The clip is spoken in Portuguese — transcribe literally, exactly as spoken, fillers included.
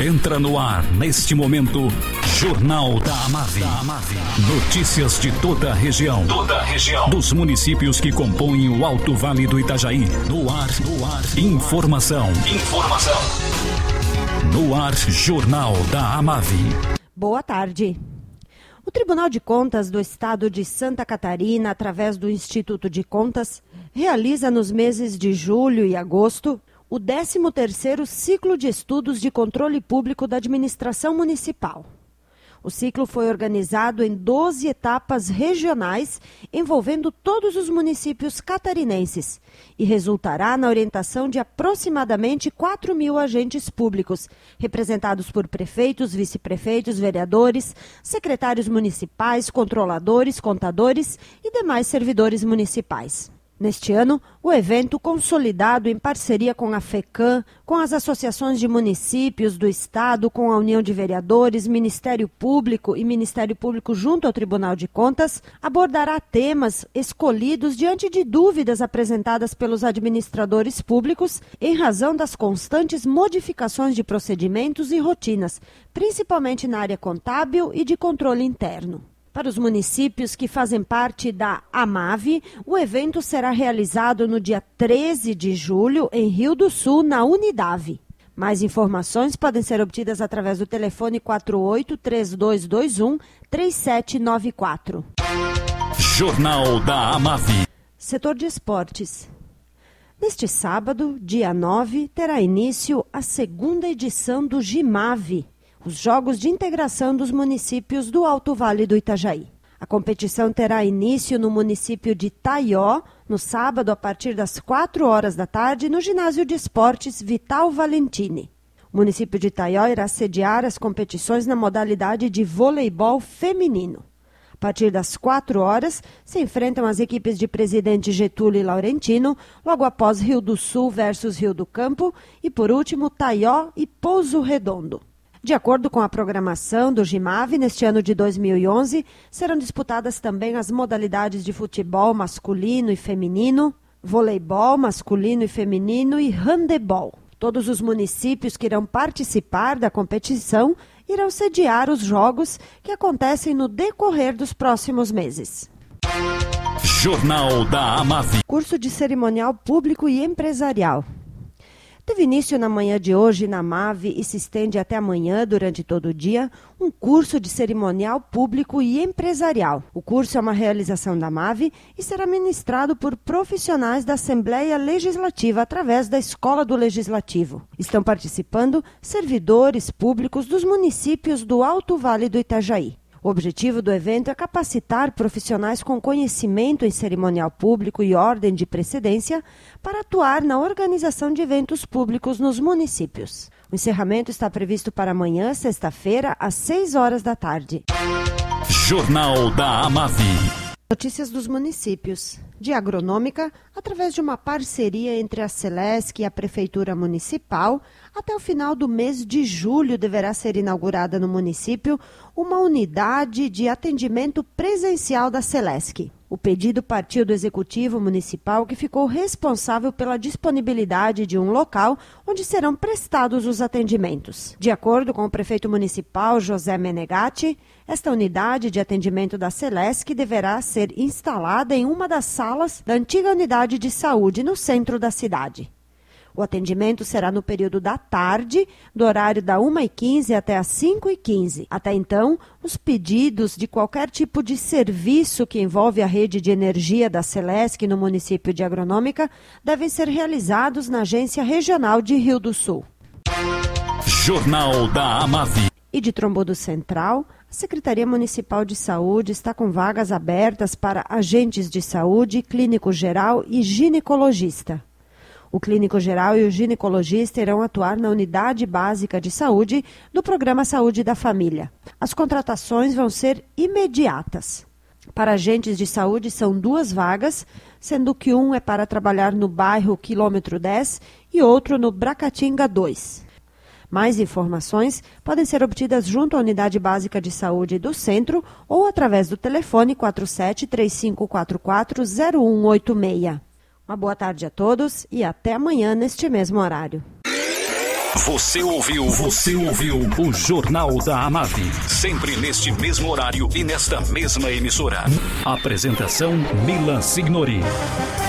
Entra no ar, neste momento, Jornal da Amave. Notícias de toda a região. Toda a região. Dos municípios que compõem o Alto Vale do Itajaí. No ar, no ar. Informação. Informação. No ar, Jornal da Amave. Boa tarde. O Tribunal de Contas do Estado de Santa Catarina, através do Instituto de Contas, realiza nos meses de julho e agosto o décimo terceiro Ciclo de Estudos de Controle Público da Administração Municipal. O ciclo foi organizado em doze etapas regionais, envolvendo todos os municípios catarinenses, e resultará na orientação de aproximadamente quatro mil agentes públicos, representados por prefeitos, vice-prefeitos, vereadores, secretários municipais, controladores, contadores e demais servidores municipais. Neste ano, o evento, consolidado em parceria com a FECAM, com as associações de municípios do Estado, com a União de Vereadores, Ministério Público e Ministério Público junto ao Tribunal de Contas, abordará temas escolhidos diante de dúvidas apresentadas pelos administradores públicos em razão das constantes modificações de procedimentos e rotinas, principalmente na área contábil e de controle interno. Para os municípios que fazem parte da AMAVE, o evento será realizado no dia treze de julho, em Rio do Sul, na Unidave. Mais informações podem ser obtidas através do telefone quatro oito, três dois dois um, três sete nove quatro. Jornal da AMAVE. Setor de esportes. Neste sábado, dia nove, terá início a segunda edição do GIMAVE, os Jogos de Integração dos Municípios do Alto Vale do Itajaí. A competição terá início no município de Taió, no sábado, a partir das quatro horas da tarde, no Ginásio de Esportes Vital Valentini. O município de Taió irá sediar as competições na modalidade de voleibol feminino. A partir das quatro horas, se enfrentam as equipes de Presidente Getúlio e Laurentino, logo após Rio do Sul versus Rio do Campo e, por último, Taió e Pouso Redondo. De acordo com a programação do GIMAVE, neste ano de dois mil e onze, serão disputadas também as modalidades de futebol masculino e feminino, voleibol masculino e feminino e handebol. Todos os municípios que irão participar da competição irão sediar os jogos que acontecem no decorrer dos próximos meses. Jornal da AMAVE. Curso de Cerimonial Público e Empresarial. Teve início na manhã de hoje na AMAVE e se estende até amanhã, durante todo o dia, um curso de cerimonial público e empresarial. O curso é uma realização da AMAVE e será ministrado por profissionais da Assembleia Legislativa através da Escola do Legislativo. Estão participando servidores públicos dos municípios do Alto Vale do Itajaí. O objetivo do evento é capacitar profissionais com conhecimento em cerimonial público e ordem de precedência para atuar na organização de eventos públicos nos municípios. O encerramento está previsto para amanhã, sexta-feira, às seis horas da tarde. Jornal da AMAVE. Notícias dos municípios. De agronômica, através de uma parceria entre a Celesc e a Prefeitura Municipal, até o final do mês de julho deverá ser inaugurada no município uma unidade de atendimento presencial da Celesc. O pedido partiu do Executivo Municipal, que ficou responsável pela disponibilidade de um local onde serão prestados os atendimentos. De acordo com o prefeito municipal, José Menegatti, esta unidade de atendimento da Celesc deverá ser instalada em uma das salas da antiga unidade de saúde no centro da cidade. O atendimento será no período da tarde, do horário da uma e quinze até as cinco e quinze. Até então, os pedidos de qualquer tipo de serviço que envolve a rede de energia da Celesc no município de Agronômica devem ser realizados na Agência Regional de Rio do Sul. Jornal da AMAVE. E de Trombudo Central, a Secretaria Municipal de Saúde está com vagas abertas para agentes de saúde, clínico geral e ginecologista. O clínico geral e o ginecologista irão atuar na unidade básica de saúde do Programa Saúde da Família. As contratações vão ser imediatas. Para agentes de saúde são duas vagas, sendo que um é para trabalhar no bairro Quilômetro dez e outro no Bracatinga dois. Mais informações podem ser obtidas junto à Unidade Básica de Saúde do Centro ou através do telefone quatro sete três cinco quatro quatro zero um oito seis. Uma boa tarde a todos e até amanhã neste mesmo horário. Você ouviu, você ouviu o Jornal da Amave. Sempre neste mesmo horário e nesta mesma emissora. Apresentação Milan Signori.